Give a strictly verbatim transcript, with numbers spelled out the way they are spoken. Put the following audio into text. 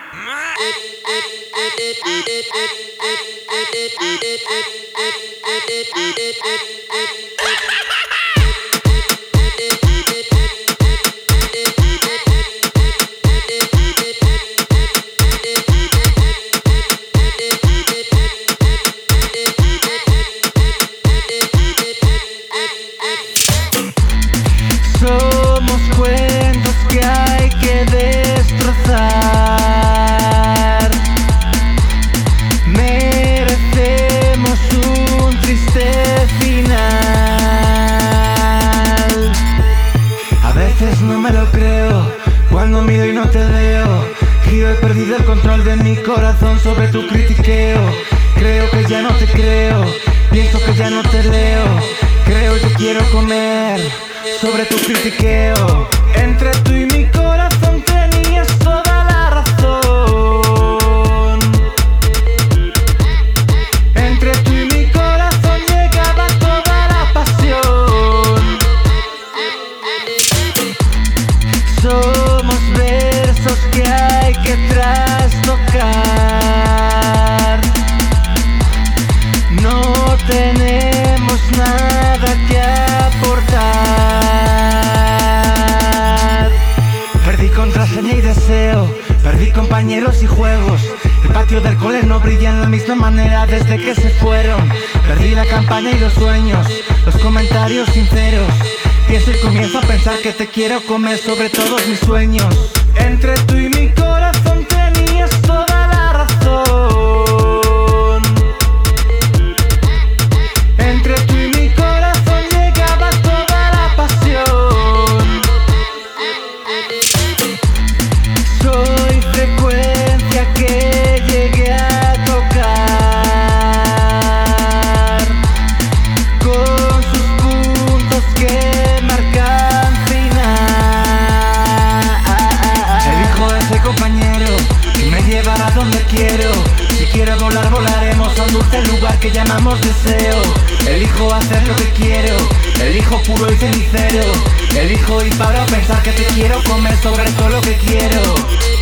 Somos cuentos que hay que destrozar. Merecemos un triste final. A veces no me lo creo cuando miro y no te veo. Giro he perdido el control de mi corazón sobre tu critiqueo. Creo que ya no te creo, pienso que ya no te leo. Creo y te quiero comer sobre tu critiqueo. Entre tú y mi corazón tenías toda la razón. Entre tú y mi corazón llegaba toda la pasión. Somos versos que hay que trastocar. No tenemos nada que aportar. Perdí contraseña y deseo, perdí compañeros y juegos. El patio del cole no brilla en la misma manera desde que se fueron. Perdí la campaña y los sueños, los comentarios sinceros. Pienso y comienzo a pensar que te quiero comer sobre todos mis sueños. Entre tú y mi corazón tenías toda la razón. Entre tú y mi corazón llegaba toda la pasión. Soy frecuencia que llegué a tocar, con sus puntos que marcan final. Elijo ese compañero que me llevará donde quiero. Si quiero volar, volaremos a un dulce lugar que llamamos deseo. Elijo hacer lo que quiero, elijo puro y cenicero. Elijo y paro a pensar que te quiero comer sobre todo lo que quiero.